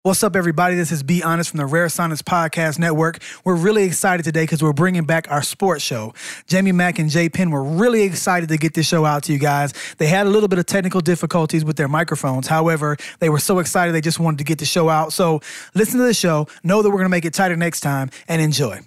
What's up, everybody? This is Be Honest from the Rare Sonnets Podcast Network. We're really excited today because we're bringing back our sports show. Jamie Mack and Jay Penn were really excited to get this show out to you guys. They had a little bit of technical difficulties with their microphones. However, they were so excited they just wanted to get the show out. So listen to the show, know that we're going to make it tighter next time, and enjoy.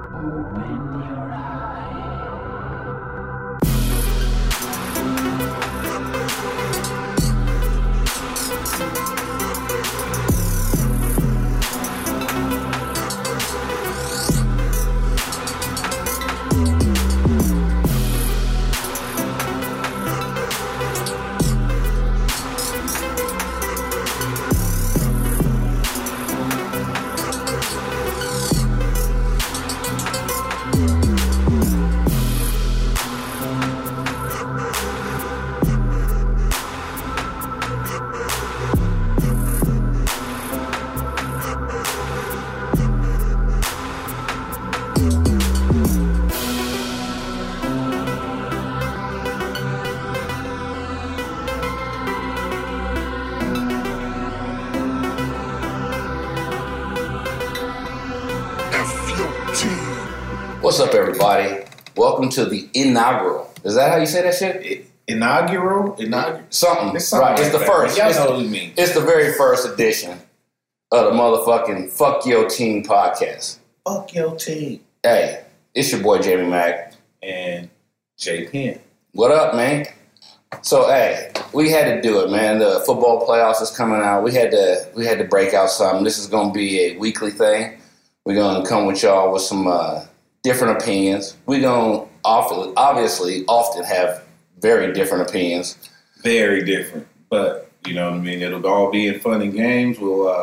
What's up, everybody? Welcome to the inaugural. Is that how you say that shit? Inaugural? Something. It's Right. It's the first. Y'all know what you mean. It's the very first edition of the motherfucking Fuck Your Team podcast. Fuck your team. Hey, it's your boy Jamie Mack. And Jay Penn. What up, man? So, hey, we had to do it, man. The football playoffs is coming out. We had to break out something. This is going to be a weekly thing. We're going to come with y'all with some different opinions. We're going to obviously often have very different opinions. Very different. But, you know what I mean? It'll all be in fun and games.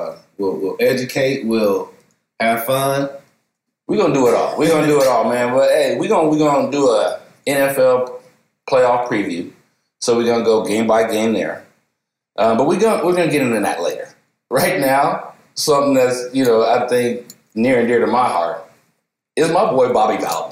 We'll educate. We'll have fun. We're going to do it all. We're going to do it all, man. But, hey, we're going to do a NFL playoff preview. So we're going to go game by game there. But we're going to get into that later. Right now, something that's, I think near and dear to my heart is my boy Bobby Bowden.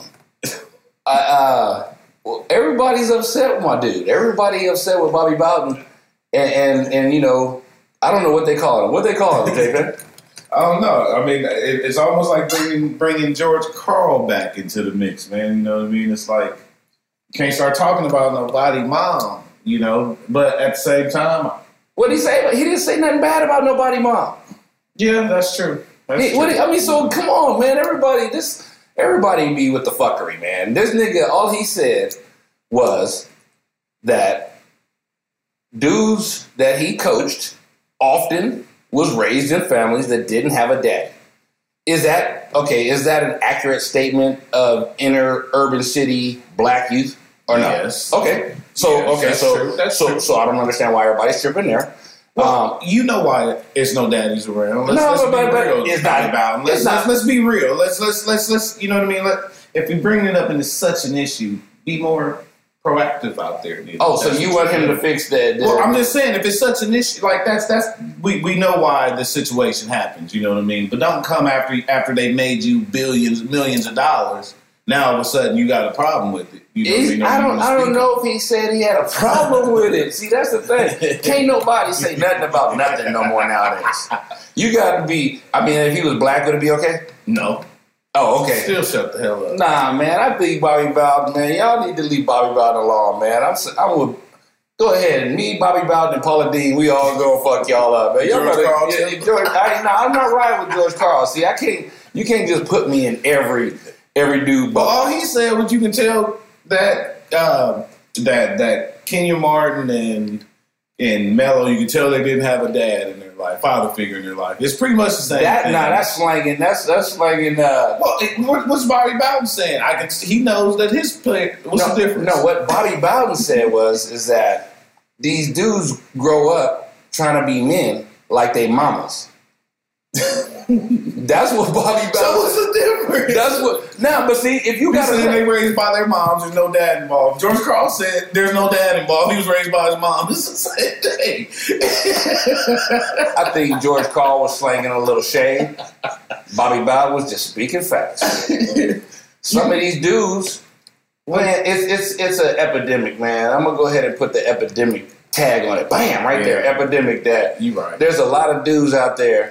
Everybody's upset with my dude. Everybody upset with Bobby Bowden. And I don't know what they call him. What they call him, Jay? I don't know. I mean, it's almost like bringing George Karl back into the mix, man. You know what I mean? It's like you can't start talking about nobody mom, But at the same time, what did he say? He didn't say nothing bad about nobody mom. Yeah, that's true. So come on, man. Everybody be with the fuckery, man. This nigga, all he said was that dudes that he coached often was raised in families that didn't have a dad. Is that an accurate statement of inner urban city black youth or no? Yes. Okay. So I don't understand why everybody's tripping there. Well, you know why there's no daddies around. Let's be real. It's not about. Let's be real. Let's. You know what I mean? If you bring it up into such an issue, be more proactive out there. So you want him to fix that? Well, I'm just saying, if it's such an issue, like that's we know why this situation happens. You know what I mean? But don't come after they made you millions of dollars. Now all of a sudden you got a problem with it. I don't know if he said he had a problem with it. See, that's the thing. Can't nobody say nothing about nothing no more nowadays. You got to be. I mean, if he was black, would it be okay? No. Oh, okay. Still shut the hell up. Nah, man. I think Bobby Bowden, man. Y'all need to leave Bobby Bowden alone, man. I would go ahead. Me, Bobby Bowden, and Paula Dean, we all go fuck y'all up, man. George Karl. I'm not right with George Karl. See, I can't. You can't just put me in every dude. But all he said was you can tell that Kenya Martin and Melo, you can tell they didn't have a dad in their life, father figure in their life. It's pretty much the same thing. That's slanging. That's slanging. What's Bobby Bowden saying? He knows that his play. What's the difference? No, what Bobby Bowden said is that these dudes grow up trying to be men like they mamas. That's what Bobby Bowden. So what's the difference? That's what. Now, but see, if you got they raised by their moms, there's no dad involved. George Karl said there's no dad involved. He was raised by his mom. It's the same thing. I think George Karl was slanging a little shade. Bobby Bowden was just speaking facts. Some of these dudes, man, it's an epidemic, man. I'm gonna go ahead and put the epidemic tag on it. Bam, right there, epidemic. That you right. There's a lot of dudes out there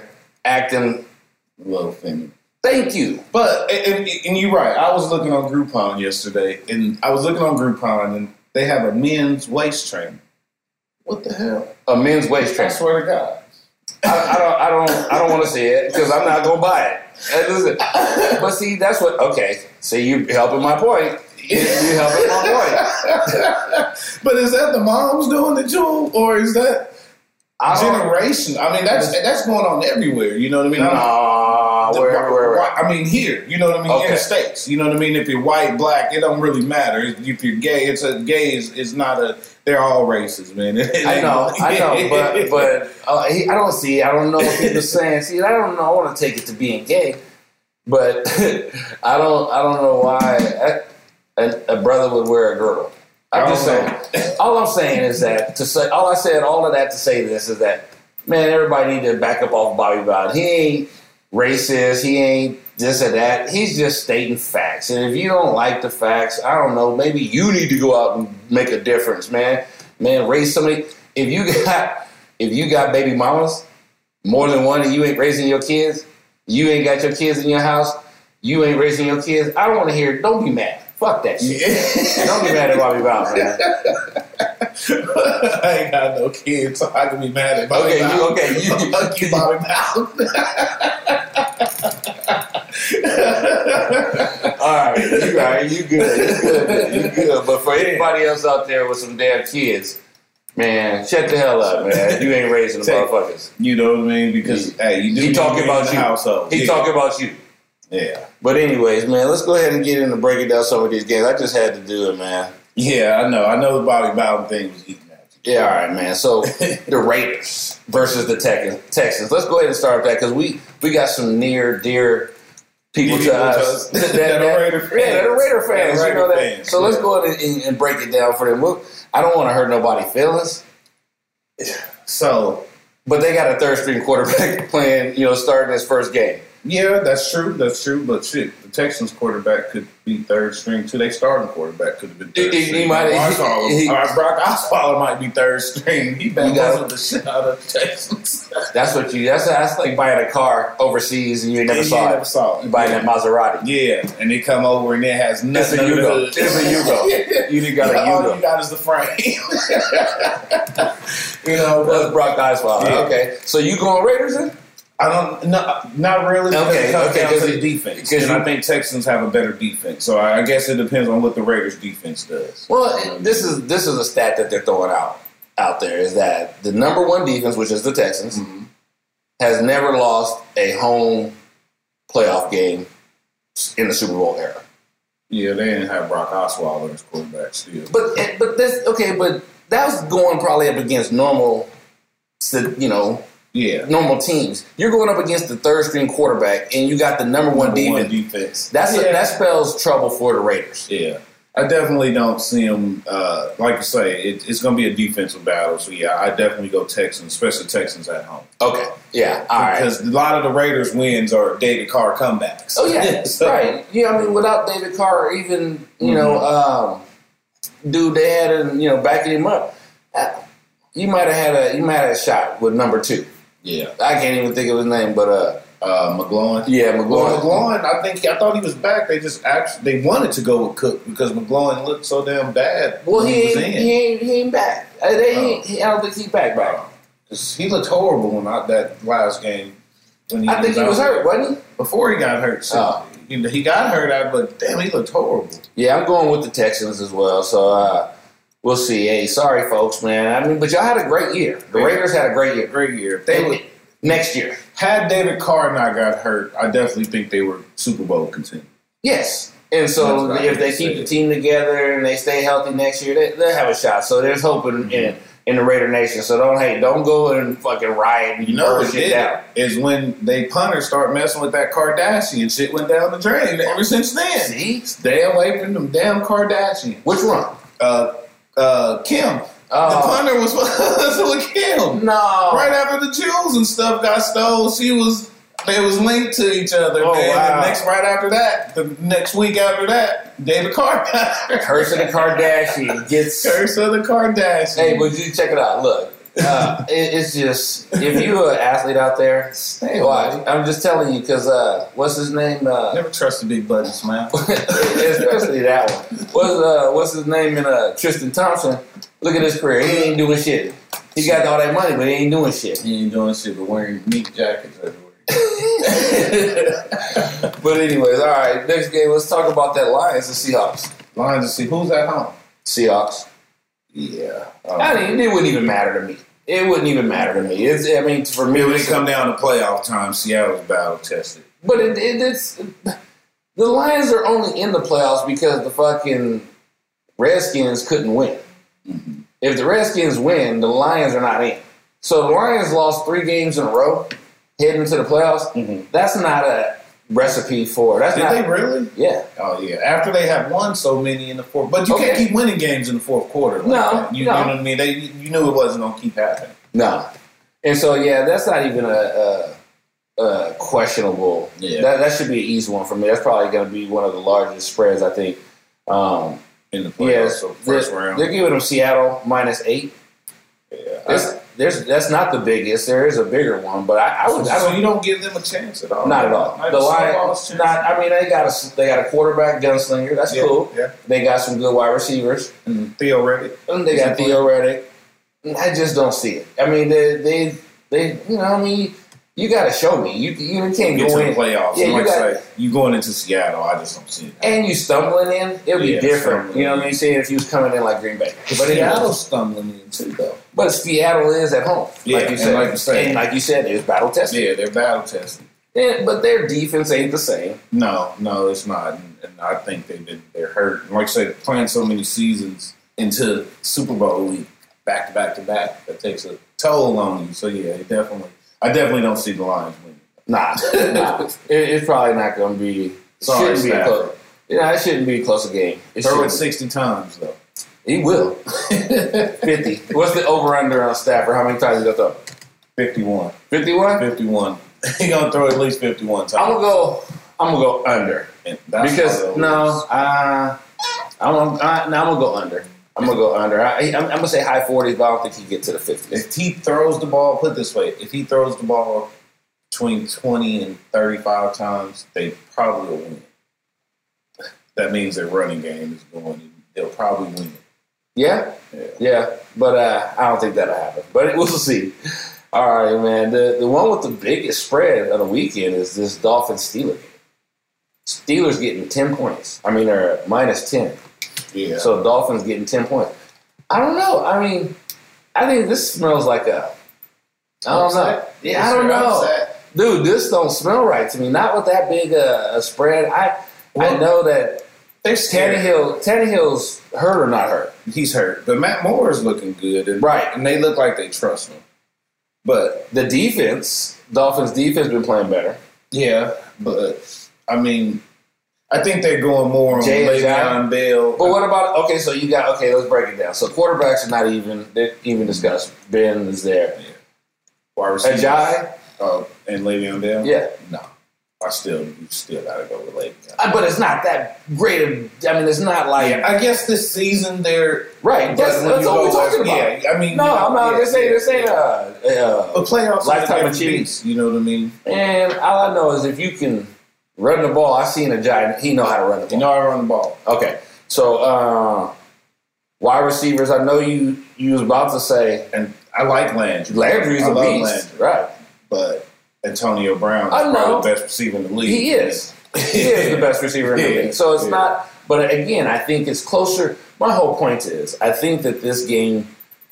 acting. A little feminine. Thank you. But, and you're right. I was looking on Groupon yesterday, and they have a men's waist trainer. What the hell? A men's waist I trainer. swear to God. I don't want to see it because I'm not gonna buy it. Listen, but see, that's what. Okay, so you helping my point. You helping my point. But is that the moms doing it, Jewel, or is that generation? I mean, that's going on everywhere. You know what I mean? Where? I mean, here. You know what I mean? Okay. In the States. You know what I mean? If you're white, black, it don't really matter. If you're gay, gay is not a. They're all races, man. I know, but I don't see. I don't know what people are saying. See, I don't know. I want to take it to being gay, but I don't know why a brother would wear a girdle. I'm just saying. All I'm saying is that all of that to say this is that, man, everybody need to back up off Bobby Bowden. He ain't racist. He ain't this or that. He's just stating facts. And if you don't like the facts, I don't know, maybe you need to go out and make a difference, man. Man, raise somebody. If you got baby mamas, more than one, and you ain't raising your kids, you ain't got your kids in your house, you ain't raising your kids, I don't want to hear, don't be mad. Fuck that shit. Don't be mad at Bobby Bowden, man. I ain't got no kids, so I can be mad at Bobby Bowden. Fuck you, Bobby Bowden. All right, you good. But for anybody else out there with some damn kids, man, shut the hell up, man. You ain't raising the motherfuckers. You know what I mean? Because he talking about you. Household. He talking about you. Yeah. But anyways, man, let's go ahead and get into breaking down some of these games. I just had to do it, man. Yeah, I know the Bobby Bowden thing was eating at you. Yeah, all right, man. So the Raiders versus the Texans. Let's go ahead and start that because we got some near dear people to us that are Raider fans. Yeah, they're Raider fans. You know that. Fans, so let's go ahead and break it down for them. I don't want to hurt nobody's feelings. So, but they got a third string quarterback playing, starting his first game. Yeah, that's true. But shit, the Texans quarterback could be third string too. They starting quarterback could have been third string. Brock Osweiler might be third string. He bamboozled the shit out of the Texans. That's like buying a car overseas and you never saw it. You buying that Maserati. Yeah, and they come over and it has nothing. It's a Yugo. You got a Yugo. All you got is the frame. That's Brock Osweiler. Yeah. Okay, so you going Raiders then? Not really. Okay, because of the defense. And I think Texans have a better defense. So I guess it depends on what the Raiders' defense does. Well, this is a stat that they're throwing out there is that the number one defense, which is the Texans, has never lost a home playoff game in the Super Bowl era. Yeah, they didn't have Brock Osweiler as quarterback still. But that was going probably up against normal, normal teams. You're going up against the third string quarterback, and you got the number one defense. That spells trouble for the Raiders. Yeah, I definitely don't see them. Like you say, it's going to be a defensive battle. So yeah, I definitely go Texans, especially Texans at home. Okay, yeah, all right. Because a lot of the Raiders' wins are David Carr comebacks. Oh yeah, right. Yeah, I mean, without David Carr, even dude, they had backing him up. You might have had a shot with number 2. Yeah, I can't even think of his name, but McGloin. Yeah, McGloin. Well, McGloin, I thought he was back. They wanted to go with Cook because McGloin looked so damn bad. Well, he ain't back. I don't think he's back. He looked horrible in that last game. I think he was hurt, wasn't he? Before he got hurt. So he got hurt, but damn, he looked horrible. Yeah, I'm going with the Texans as well. So we'll see. Hey, sorry, folks, man. I mean, but y'all had a great year. The Raiders had a great year. Great year. Next year. Had David Carr not got hurt, I definitely think they were Super Bowl contenders. Yes. And so if they keep the team together and they stay healthy next year, they'll have a shot. So there's hope in the Raider Nation. So don't go and fucking riot and burn shit down. Is when they punters start messing with that Kardashian shit went down the drain ever since then. See? Stay away from them damn Kardashians. Which one? Kim. The punter was with Kim. No. Right after the jewels and stuff got stolen, they was linked to each other. Oh, man. wow. The next week after that, David Carr. Curse of the Kardashian gets. Curse of the Kardashian. Hey, but you check it out. Look, It's just, if you're an athlete out there, Stay watch. away. I'm just telling you because what's his name? Never trust a big buddy smile. Especially that one. What's his name in Tristan Thompson? Look at his career. He ain't doing shit. He got all that money, but he ain't doing shit. He ain't doing shit but wearing meat jackets everywhere. But anyways, all right. Next game. Let's talk about that Lions and Seahawks. Lions to see who's at home. Seahawks. Yeah. I mean, it wouldn't even matter to me. It wouldn't even matter to me. For me, when it come down to playoff time, Seattle's battle tested. But it's the Lions are only in the playoffs because the fucking Redskins couldn't win. Mm-hmm. If the Redskins win, the Lions are not in. So the Lions lost 3 games in a row heading into the playoffs. Mm-hmm. That's not a recipe for. Did they really? Yeah. Oh yeah. After they have won so many in the fourth, but you can't keep winning games in the fourth quarter. Like that. You know what I mean? You knew it wasn't gonna keep happening. No. And so that's not even a questionable. Yeah. That should be an easy one for me. That's probably going to be one of the largest spreads, I think. In the playoffs, so first round. They're giving them Seattle -8. Yeah. That's not the biggest. There is a bigger one, but I would. So you don't give them a chance at all. Not at all. The Lions, I mean, they got a quarterback gunslinger. That's cool. Yeah. They got some good wide receivers. And Theo Reddick. And they got Theo Reddick. I just don't see it. I mean, they you know, I mean, you got to show me. You can't Get go to in the playoffs. Yeah, you going into Seattle. I just don't see it. And you stumbling in, it'll be different. stumbling You know what I mean? Saying if you was coming in like Green Bay, But Seattle's stumbling in too, though. But Seattle is at home, Yeah, like you said. And like you said, it's battle tested. Yeah, they're battle tested. But their defense ain't the same. No, it's not. And I think they're hurt. And like I said, playing so many seasons into Super Bowl week, back to back, that takes a toll on you. So yeah, I definitely don't see the Lions winning. Nah. It's probably not going to be. Sorry, It shouldn't be a close game. Throw it 60 times though. He will. 50. What's the over/under on Stafford? How many times he gonna throw? 51. 51. 51. He gonna throw at least 51 times. I'm gonna go under because I'm gonna go under. I'm gonna say high 40s, but I don't think he get to the 50s. If he throws the ball, put it this way: if he throws the ball between 20 and 35 times, they probably will win. That means their running game is going. They'll probably win it. Yeah. But I don't think that'll happen. But we'll see. All right, man. The one with the biggest spread of the weekend is this Dolphins-Steelers game. Steelers getting 10 points. I mean, they're -10. Yeah. So Dolphins getting 10 points. I don't know. I mean, I think this smells like I don't know. Yeah, I don't know. Dude, this don't smell right to me. Not with that big a spread. I know that Tannehill's hurt or not hurt. He's hurt. But Matt Moore is looking good. And they look like they trust him. But the Dolphins defense been playing better. Yeah, but I mean, I think they're going more on Le'Veon Bell. But what about let's break it down. So quarterbacks are not even discussed. Ben is there. Yeah. Wide receivers. Ajay? And Le'Veon Bell? Yeah. No. You still gotta go with Le'Veon. But it's not that great it's not like I guess this season they're right. That's what we're talking about. Yeah, I mean, no, I'm not. This ain't a playoffs lifetime achievement. You know what I mean? And all I know is if you can run the ball, I seen a giant. He know how to run the ball. You know how to run the ball. Okay, so wide receivers. I know you was about to say, and I like Landry. Landry's a beast, Landry. right? But Antonio Brown is probably the best receiver in the league. He is. He is the best receiver in the league. So it's not. But again, I think it's closer. My whole point is, I think this game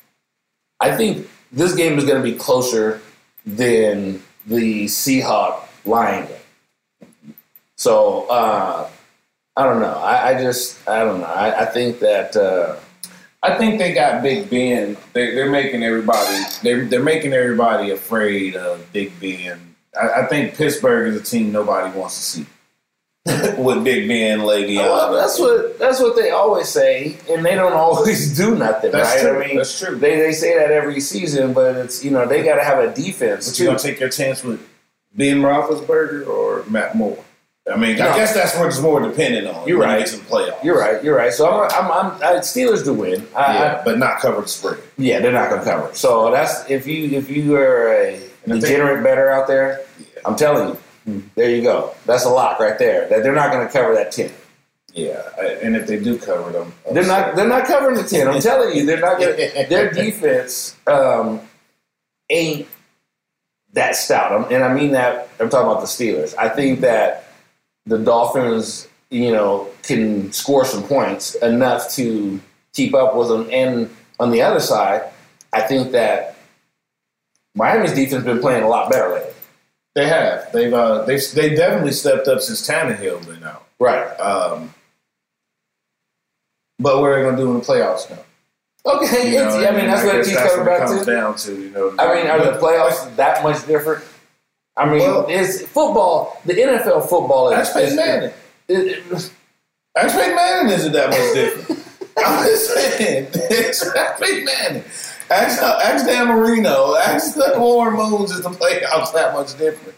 is going to be closer than the Seahawks-Lion game. So I don't know. I don't know. I think that. I think they got Big Ben. They're making everybody. They're making everybody afraid of Big Ben. I think Pittsburgh is a team nobody wants to see. With Big Ben, Le'Veon. Well, that's what they always say, and they don't always do nothing. That's right? true. I mean, that's true. They say that every season, but it's they got to have a defense. But you gonna take your chance with Ben Roethlisberger or Matt Moore? I mean, I guess that's what it's more dependent on. You're right. It's in the playoffs. You're right. So I'm Steelers to win. But not cover the spread. Yeah, they're not going to cover it. So that's if you are a degenerate better out there, I'm telling you, there you go. That's a lock right there. That they're not going to cover that 10. Yeah, and if they do cover them, they're not covering the 10. I'm telling you, they're not. Their defense ain't that stout, and I mean that. I'm talking about the Steelers. I think that the Dolphins, can score some points enough to keep up with them. And on the other side, I think that Miami's defense has been playing a lot better lately. They have. They definitely stepped up since Tannehill been out. Right. But what are they going to do in the playoffs now? Okay, that's what it keeps coming back to. Down to. Are the playoffs that much different? I mean, it's football. The NFL football is. Ask Peyton Manning. Ask Peyton Manning isn't that much different. I'm just saying. Ask Peyton Manning. Ask Dan Marino. Ask Warren Moons is the playoffs that much different.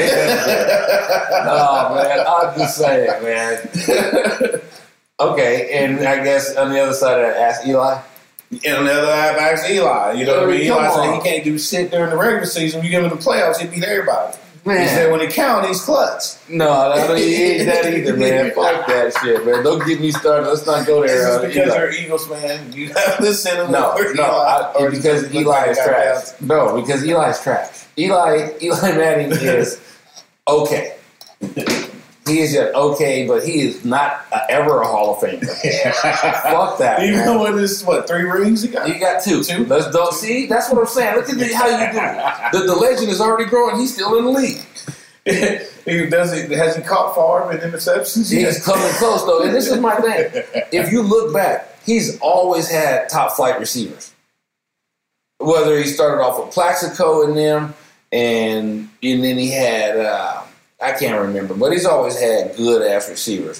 Oh, man. I'm just saying, man. Okay, and I guess on the other side of that, ask Eli. And on the other half, ask Eli. You know what I mean? Eli said he can't do shit during the regular season. When you give him the playoffs, he beat everybody. Man. He said when it counts, he's clutch. No, he ain't that either, man. Fuck that shit, man. Don't get me started. Let's not go there. This is because you're Eagles fan. You have to listen to because Eli is trash. No, because Eli's trash. Eli Manning is okay. He is just okay, but he is not ever a Hall of Famer. Fuck that. Even with his 3 rings he got? He got 2. Let's don't see. That's what I'm saying. Look at how you do it. The legend is already growing. He's still in the league. Has he caught Favre in interceptions? He's coming close though, and this is my thing. If you look back, he's always had top flight receivers. Whether he started off with Plaxico and them, and then he had. I can't remember, but he's always had good-ass receivers.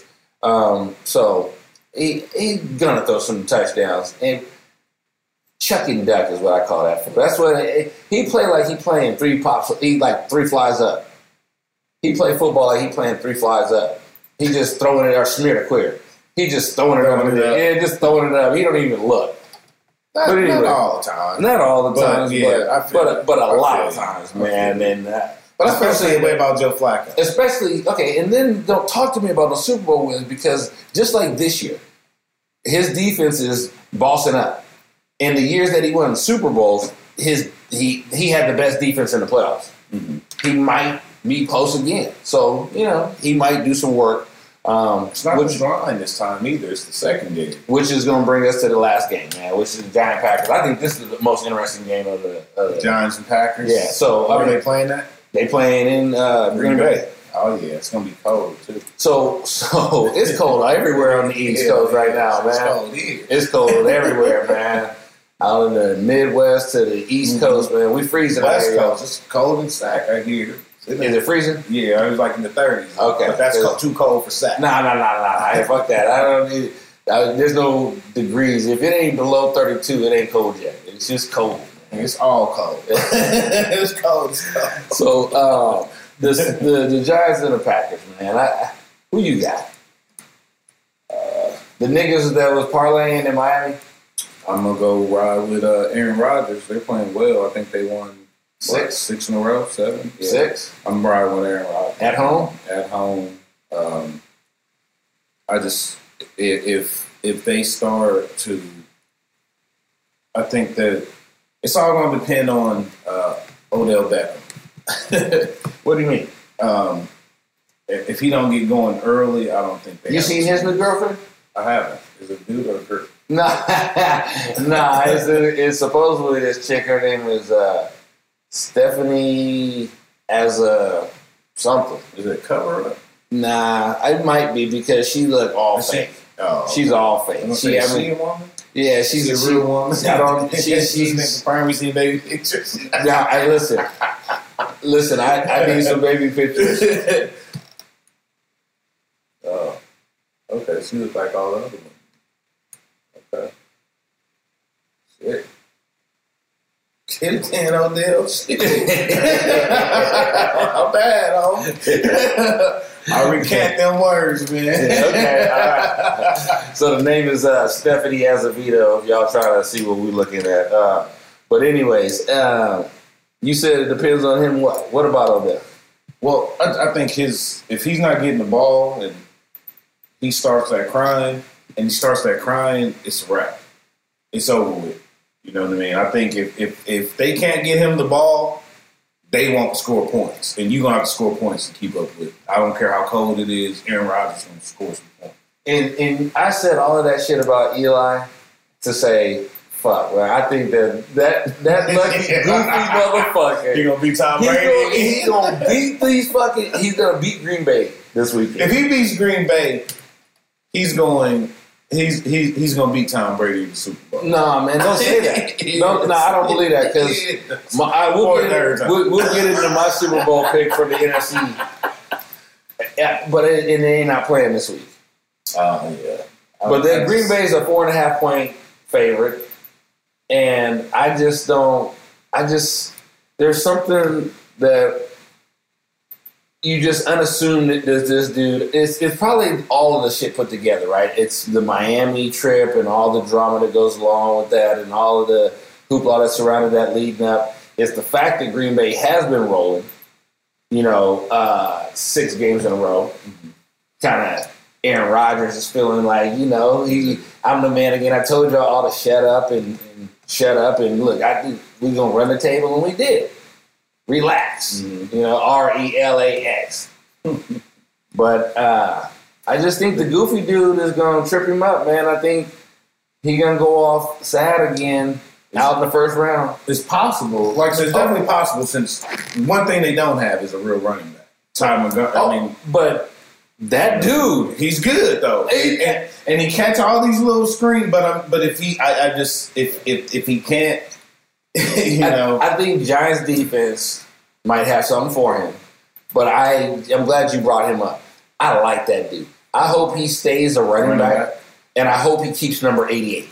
So he's going to throw some touchdowns. And chucking duck is what I call that. That's what he played like he playing 3 pops. He like 3 flies up. He played football like he playing 3 flies up. He just throwing it or smear to clear. He just throwing it up. Yeah, just throwing it up. He don't even look. Not all the time. Not all the time, but a lot of you. times, man. And but especially the way about Joe Flacco. Especially, okay, and then don't talk to me about the Super Bowl wins because just like this year, his defense is bossing up. In the years that he won the Super Bowls, he had the best defense in the playoffs. Mm-hmm. He might be close again. So, he might do some work. It's not the line this time either. It's the second game. Which is going to bring us to the last game, man, which is the Giants Packers. I think this is the most interesting game of the Giants and Packers? Yeah. So, are they playing that? They playing in Green Bay. Oh yeah, it's gonna be cold too. So it's cold everywhere on the East Coast right now, man. It's cold here. It's cold everywhere, man. Out in the Midwest to the East Coast, man, we freezing out West here. Coast, it's cold in Sac right here. Is it freezing? Yeah, it was like in the 30s. Okay, but that's too cold for Sac. Nah. Hey, fuck that. I don't need. There's no degrees. If it ain't below 32, it ain't cold yet. It's just cold. It's all cold. It's cold. So the Giants and the Packers, man. Who you got? The niggas that was parlaying in Miami. I'm gonna go ride with Aaron Rodgers. They're playing well. I think they won 6 in a row, 7, yeah. 6. I'm riding with Aaron Rodgers at home. At home. I just if they start to, I think that. It's all going to depend on Odell Beckham. What do you mean? If he don't get going early, I don't think they. You seen his new girlfriend? I haven't. Is it a dude or a girl? Nah. It's supposedly this chick. Her name is Stephanie as a something. Is it a cover up? Nah, it might be because she look all fake. She's all fake. She a woman. Yeah, she's a real woman. I don't. She's confirmed we seen baby pictures. Now, listen. I need some baby pictures. Oh, okay. She looks like all the other ones. Okay. Shit. Get it, Dan Odell. Shit. I'm bad, homie. I recant them words, man. Okay, all right. So the name is Stephanie Azevedo. If y'all trying to see what we're looking at. But anyways, you said it depends on him. What about Odell? Well, I think if he's not getting the ball and he starts that crying, it's a wrap. It's over with. You know what I mean? I think if they can't get him the ball, they won't score points. And you're going to have to score points to keep up with it. I don't care how cold it is. Aaron Rodgers is going to score some points. And I said all of that shit about Eli to say, fuck. Well, I think that lucky goofy motherfucker. He's going to beat Tom Brady. He's going to beat these fucking... He's going to beat Green Bay this weekend. If he beats Green Bay, he's going to beat Tom Brady in the Super Bowl. No, man, don't say that. No, I don't believe that because we'll get into my Super Bowl pick for the NFC. Yeah, but they ain't not playing this week. Yeah. But then Green Bay is a 4.5 point favorite, and I just don't. There's something that you just unassume that this dude. It's probably all of the shit put together, right? It's the Miami trip and all the drama that goes along with that, and all of the hoopla that surrounded that leading up. It's the fact that Green Bay has been rolling, 6 games in a row. Kind of Aaron Rodgers is feeling like, I'm the man again. I told y'all all to shut up and look, we're gonna run the table, and we did. Relax, RELAX. But I just think the goofy dude is gonna trip him up, man. I think he's gonna go off sad again out in the first round. It's possible. Like I said, it's definitely possible, since one thing they don't have is a real running back. Ty Montgomery. But that dude, he's good though, and he catch all these little screens. But if he, if he can't, I think Giants defense might have something for him. But I'm glad you brought him up. I like that dude. I hope he stays a running back. And I hope he keeps number 88.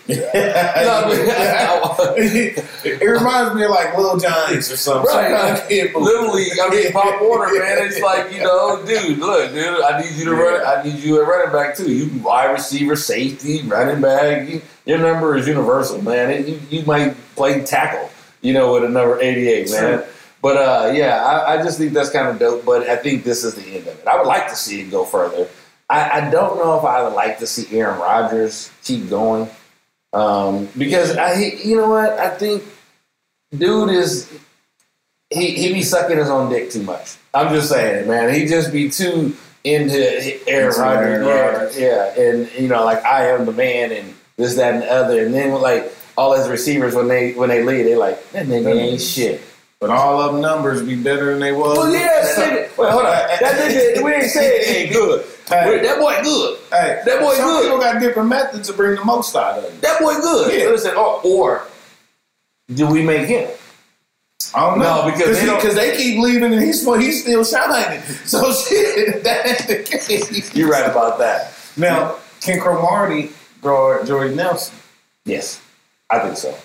It reminds me of like Little Giants or something. Right. Literally, Pop Warner, man. It's like, dude, look, dude, I need you to run. I need you a running back too. You wide receiver, safety, running back. Your number is universal, man. You might play tackle, with a number 88, man. Sure. But I just think that's kind of dope. But I think this is the end of it. I would like to see it go further. I don't know if I would like to see Aaron Rodgers keep going because you know what? I think dude he be sucking his own dick too much. I'm just saying, man. He just be too into Aaron Rodgers. Yeah, and like I am the man and this, that, and the other. And then like all his receivers when they leave, they like that nigga ain't shit. But all of them numbers be better than they was. Well, yeah, that nigga. Wait, hold on. That nigga, we ain't saying he ain't good. Hey, that boy good. Hey, that boy some good. People got different methods to bring the most out of him. That boy good. Yeah. Listen, or do we make him? I don't know, because they keep leaving and he's still shining. So shit, that ain't the case. You're right about that. Now, can Cromartie guard Jordy Nelson? Yes, I think so.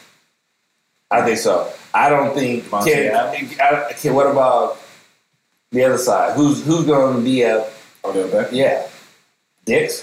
I don't think. What about the other side? Who's going to be at? Odell Beckham? Yeah, Dix.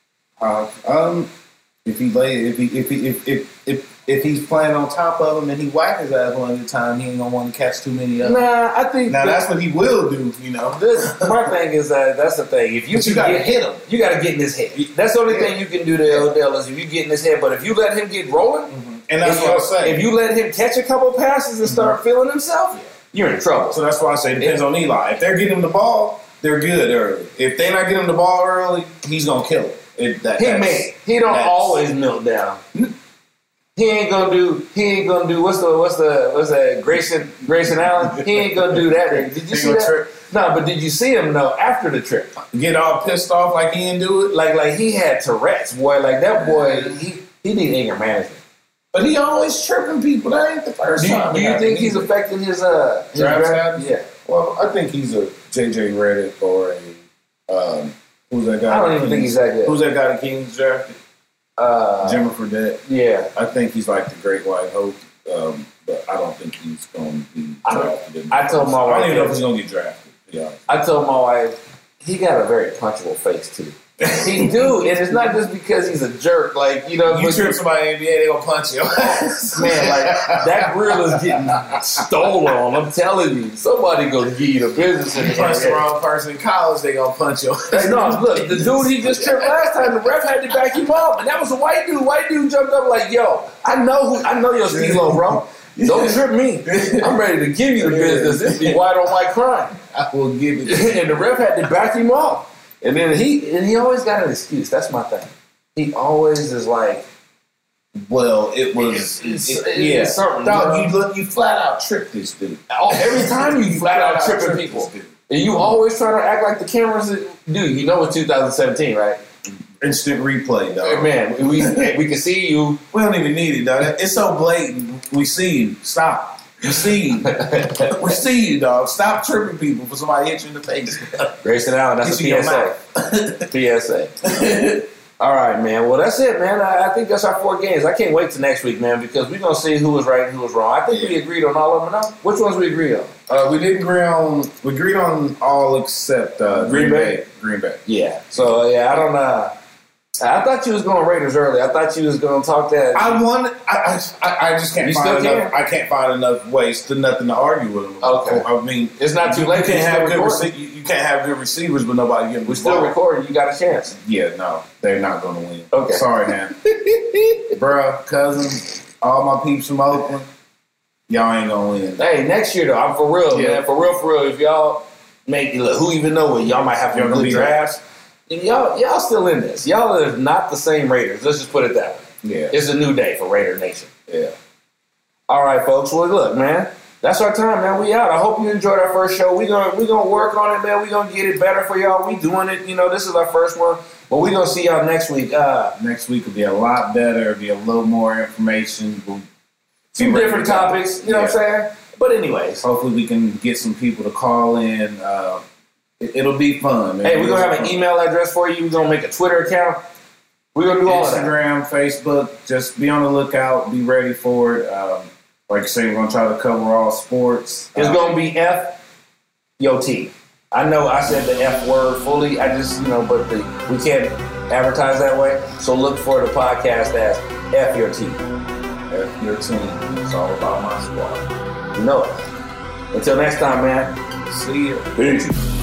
If he's playing on top of him and he whack his ass one at a time, he ain't gonna want to catch too many of them. Nah, I think that's what he will do. My thing is that's the thing. If you gotta hit him, you gotta get in his head. That's the only thing you can do to Odell is if you get in his head. But if you let him get rolling, and that's what I say, if you let him catch a couple passes and start feeling himself, you're in trouble. So that's why I say it depends on Eli. If they're getting him the ball, they're good early. If they're not getting him the ball early, he's gonna kill him. He don't always melt down. He ain't gonna do what's that Grayson Allen? He ain't gonna do that. Did you see that? No, but did you see him though after the trip? Get all pissed off like he didn't do it? Like he had Tourette's, boy. Like that boy, he need anger management. But he always tripping people. That ain't the first time. Do you think he's affecting his draft? Yeah. Well, I think he's a JJ Redick or a who's that guy? I don't even think he's that good. Who's that guy the Kings drafted? Jimmer Fredette. Yeah. I think he's like the Great White Hope, but I don't think he's going to be drafted. I told my wife. I don't even know if he's going to get drafted. Yeah. I told my wife he got a very punchable face too. He do, and it's not just because he's a jerk. Like, you know, You trip somebody in the NBA, they gonna punch you. man, like that grill is getting stolen. I'm telling you, somebody gonna give you the business. You punch the wrong person in college, they gonna punch you. Hey, no, look, the dude he just tripped last time, the ref had to back him up, and that was a white dude. White dude jumped up like, "Yo, I know your stilo, bro. Don't trip me. I'm ready to give you the business. This be white on white crime." I will give it to you. And the ref had to back him up. And then he always got an excuse. That's my thing. He always is like, well, it was it's something. Dog, you flat out tripped this dude. Every time you flat out tripping people. And you always try to act like the cameras, dude, you know it's 2017, right? Instant replay, dog. Man, we can see you. We don't even need it, dog. It's so blatant. We see you. Stop. We see you. We see you, dog. Stop tripping people for somebody hit you in the face. Grayson Allen, that's a PSA. PSA. All right, man. Well, that's it, man. I think that's our 4 games. I can't wait till next week, man, because we're going to see who was right and who was wrong. I think we agreed on all of them. No? Which ones we agreed on? We agreed on all except Green Bay. Green Bay. Yeah. So, yeah, I don't I thought you was going Raiders early. I thought you was going to talk that. I just can't find enough. I can't find enough ways to nothing to argue with them. Okay. I mean, it's not too late. You can't have good receivers, but nobody getting. We're still recording. You got a chance. Yeah, no, they're not going to win. Okay. Sorry, man. Bruh, cousins, all my peeps from Oakland, y'all ain't going to win. Hey, next year though, I'm for real, man. For real. If y'all make who even know what y'all might have some good drafts. And y'all still in this. Y'all are not the same Raiders. Let's just put it that way. Yeah. It's a new day for Raider Nation. Yeah. All right, folks. Well, look, man. That's our time, man. We out. I hope you enjoyed our first show. We're gonna work on it, man. We're gonna get it better for y'all. We doing it. You know, this is our first one. But we're gonna see y'all next week. Next week will be a lot better. It'll be a little more information. Some different topics. You know what I'm saying? But anyways. Hopefully we can get some people to call in. It'll be fun, man. Hey, we're going to have an email address for you. We're going to make a Twitter account. We're going to do all of that. Instagram, Facebook. Just be on the lookout. Be ready for it. Like I say, we're going to try to cover all sports. It's going to be F-Y-O-T. I know I said the F word fully. I just, but we can't advertise that way. So look for the podcast as F-Y-O-T. F your team. It's all about my squad. You know it. Until next time, man. See you. Peace.